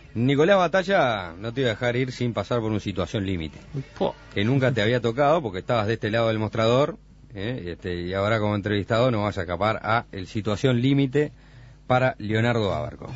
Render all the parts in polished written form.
Nicolás Batalla no te iba a dejar ir sin pasar por una situación límite. Que nunca te había tocado porque estabas de este lado del mostrador, y ahora como entrevistado no vas a escapar a el situación límite para Leonardo Aberco.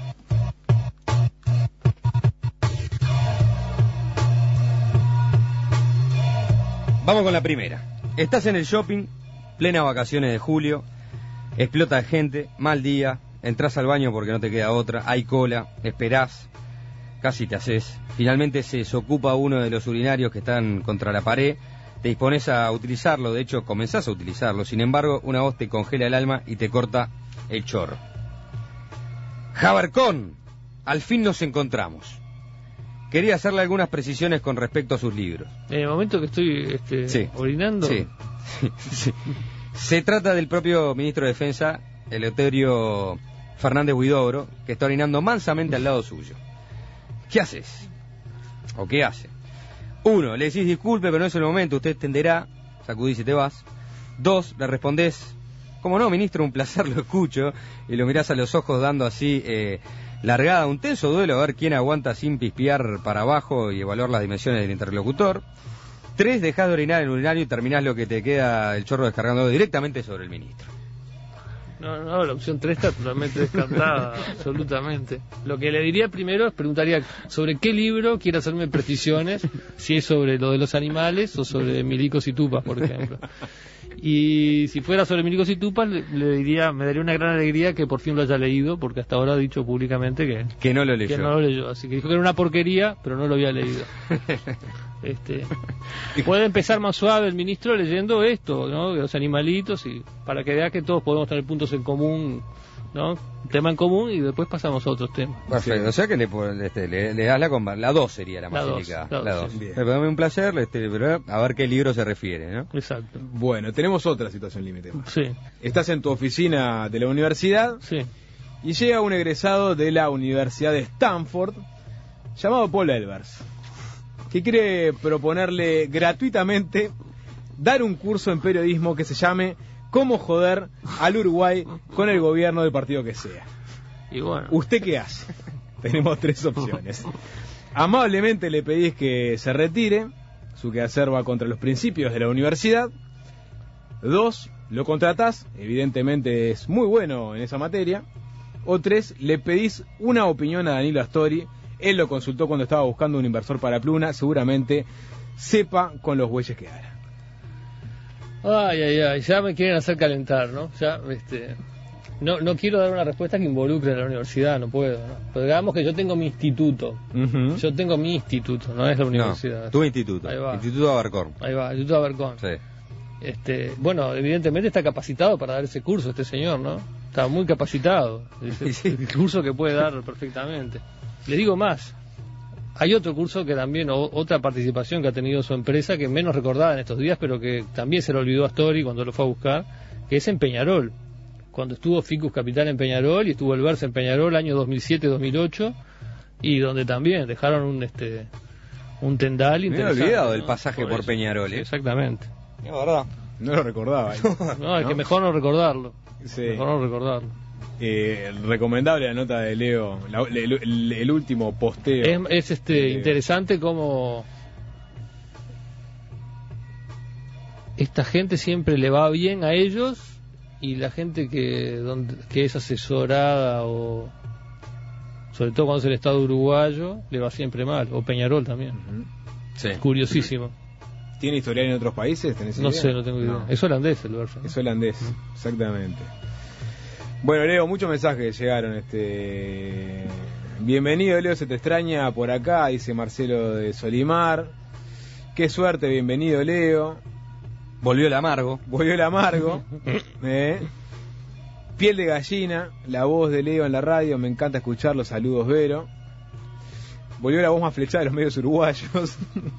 Vamos con la primera. Estás en el shopping, plena vacaciones de julio, explota de gente, mal día, entras al baño porque no te queda otra, hay cola, esperás, casi te haces. Finalmente se desocupa uno de los urinarios que están contra la pared, te dispones a utilizarlo, de hecho comenzás a utilizarlo, sin embargo una voz te congela el alma y te corta el chorro. Abercón, al fin nos encontramos. Quería hacerle algunas precisiones con respecto a sus libros. En el momento que estoy orinando... Sí. Sí. Se trata del propio ministro de Defensa, Eleuterio Fernández Huidobro, que está orinando mansamente al lado suyo. ¿Qué haces? ¿O qué hace? 1, le decís disculpe, pero no es el momento, usted entenderá, sacudís y te vas. 2, le respondés, como no, ministro, un placer, lo escucho, y lo mirás a los ojos dando así... largada, un tenso duelo a ver quién aguanta sin pispear para abajo y evaluar las dimensiones del interlocutor. 3, dejás de orinar en el urinario y terminás lo que te queda el chorro descargando directamente sobre el ministro. No, la opción 3 está totalmente descartada, absolutamente. Lo que le diría primero es preguntaría sobre qué libro quiere hacerme precisiones, si es sobre lo de los animales o sobre milicos y tupas, por ejemplo. Y si fuera sobre milicos y tupas, le diría, me daría una gran alegría que por fin lo haya leído, porque hasta ahora ha dicho públicamente que no lo leyó. Que no lo leyó, así que dijo que era una porquería, pero no lo había leído. Puede empezar más suave el ministro leyendo esto, ¿no? De los animalitos, y para que vea que todos podemos tener puntos en común, ¿no? Un tema en común, y después pasamos a otros temas. Perfecto, o sea que le das la 2 sería la más indicada. La 2. Sí. Un placer, pero a ver qué libro se refiere, ¿no? Exacto. Bueno, tenemos otra situación límite. Sí. Estás en tu oficina de la universidad. Sí. Y llega un egresado de la Universidad de Stanford llamado Paul Elbers, que quiere proponerle gratuitamente dar un curso en periodismo que se llame ¿Cómo joder al Uruguay con el gobierno del partido que sea? Y bueno, ¿usted qué hace? Tenemos 3 opciones. Amablemente le pedís que se retire, su quehacer va contra los principios de la universidad. 2, lo contratás, evidentemente es muy bueno en esa materia. O 3, le pedís una opinión a Danilo Astori. Él lo consultó cuando estaba buscando un inversor para Pluna, seguramente sepa con los bueyes que hará. Ay, ya me quieren hacer calentar, ¿no? Ya, no quiero dar una respuesta que involucre a la universidad, no puedo, ¿no? Pero digamos que yo tengo mi instituto. Uh-huh. Yo tengo mi instituto, no es la universidad. No, tu instituto. Ahí va. Instituto Abercón. Ahí va, Instituto Abercón. Sí. Bueno, evidentemente está capacitado para dar ese curso este señor, ¿no? Está muy capacitado. El curso que puede dar perfectamente. Les digo más. Hay otro curso que también, otra participación que ha tenido su empresa, que menos recordada en estos días, pero que también se lo olvidó a Astori cuando lo fue a buscar, que es en Peñarol. Cuando estuvo Ficus Capital en Peñarol y estuvo el Verse en Peñarol año 2007-2008, y donde también dejaron un tendal interesante. Me he olvidado del pasaje por Peñarol, Sí, exactamente. Es verdad. No lo recordaba. No, es que mejor no recordarlo. Sí. Mejor no recordarlo. Recomendable la nota de Leo, el último posteo. Es interesante cómo esta gente siempre le va bien a ellos, y la gente que es asesorada, o sobre todo cuando es el Estado uruguayo, le va siempre mal, o Peñarol también. Uh-huh. Sí. Curiosísimo. ¿Tiene historial en otros países? No sé, no tengo idea. No. Es holandés el Verse, ¿no? Es holandés, exactamente. Bueno, Leo, muchos mensajes llegaron. Bienvenido, Leo, se te extraña por acá, dice Marcelo de Solimar. Qué suerte, bienvenido, Leo. Volvió el amargo. Piel de gallina, la voz de Leo en la radio, me encanta escucharlo, saludos, Vero. Volvió la voz más flechada de los medios uruguayos.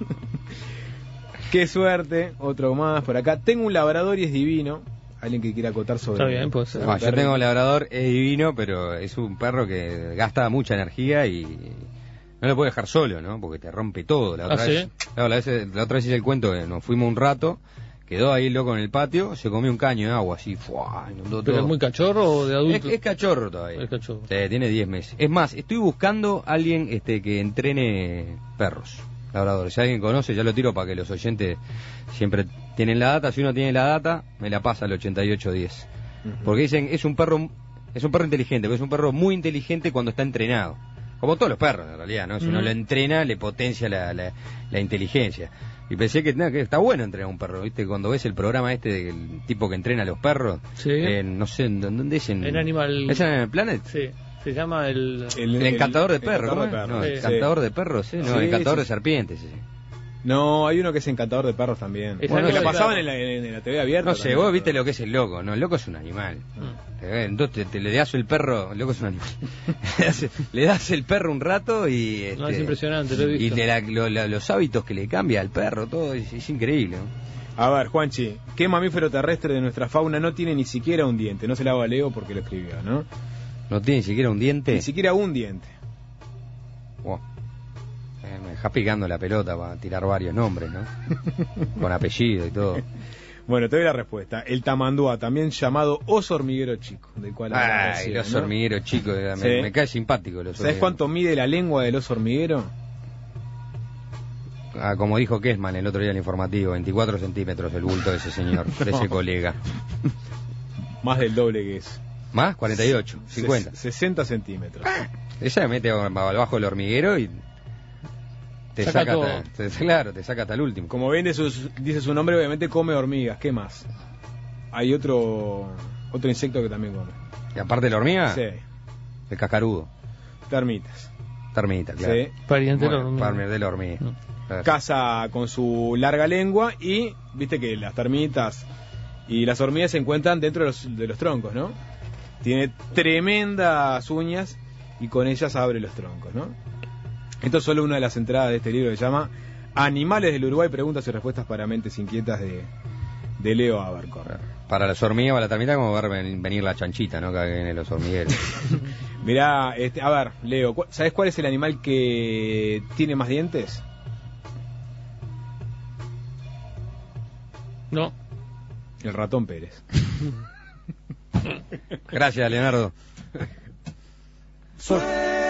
Qué suerte, otro más por acá. Tengo un labrador y es divino. Alguien que quiera acotar sobre... Está bien, pues. No, yo tengo un labrador, es divino, pero es un perro que gasta mucha energía y no lo puede dejar solo, ¿no? Porque te rompe todo. La otra vez hice el cuento que nos fuimos un rato, quedó ahí loco en el patio, se comió un caño de agua, así, ¡fua! Inundó ¿Pero todo. es muy cachorro o de adulto? Es cachorro todavía. Es cachorro. Sí, tiene 10 meses. Es más, estoy buscando a alguien que entrene perros, labradores. Si alguien conoce, ya lo tiro para que los oyentes siempre tienen la data. Si uno tiene la data, me la pasa al 8810. Porque dicen, es un perro inteligente, pero es un perro muy inteligente cuando está entrenado. Como todos los perros, en realidad, ¿no? Si uno lo entrena, le potencia la inteligencia. Y pensé que está bueno entrenar a un perro, ¿viste? Cuando ves el programa del tipo que entrena a los perros, Sí. No sé, ¿dónde es? En Animal... ¿Es en Animal Planet? Sí, se llama el encantador de perros, encantador ¿cómo de es? perros, No, sí. encantador de perros, ¿sí? No, Sí, encantador sí. de serpientes, sí. No, hay uno que es encantador de perros también. Es Bueno, algo que la de pasaban perro. en la TV abierta. No sé, también. vos viste lo que es el loco, ¿no? El loco es un animal. Entonces te le das el perro, el loco es un animal. le das el perro un rato y... No, es impresionante, lo he visto. Y los hábitos que le cambia al perro, todo, es increíble, ¿no? A ver, Juanchi, ¿qué mamífero terrestre de nuestra fauna no tiene ni siquiera un diente? No se la hago a Leo porque lo escribió, ¿no? No tiene ni siquiera un diente. Ni siquiera un diente. Wow. Me dejas picando la pelota para tirar varios nombres, ¿no? Con apellido y todo. Bueno, te doy la respuesta. El tamandúa, también llamado oso hormiguero chico, del cual hablaba Ay, recién, el oso ¿no? hormiguero chico, Sí. me cae simpático el oso ¿Sabes hormiguero. cuánto mide la lengua del oso hormiguero? Ah, como dijo Kessman el otro día en el informativo, 24 centímetros el bulto de ese señor, de ese colega. Más del doble que eso. ¿Más? 48, 50. 60 centímetros. Ella me mete abajo del hormiguero y te Saca saca todo. claro, te saca hasta el último. Como ven, dice su nombre, obviamente come hormigas. ¿Qué más? Hay otro insecto que también come. Y aparte de la hormiga, Sí, el cascarudo, termitas. termita, claro. Sí. Pariente de la Bueno, hormiga. Palmer de la hormiga. Claro. Caza con su larga lengua y viste que las termitas y las hormigas se encuentran dentro de los troncos, ¿no? Tiene tremendas uñas y con ellas abre los troncos, ¿no? Esto es solo una de las entradas de este libro que se llama Animales del Uruguay, preguntas y respuestas para mentes inquietas de Leo Abercor. Para las hormigas o la termita, como ver venir la chanchita, ¿no? Que vienen los hormigueros. Mirá, a ver, Leo, ¿sabes cuál es el animal que tiene más dientes? No. El ratón Pérez. Gracias, Leonardo. Suena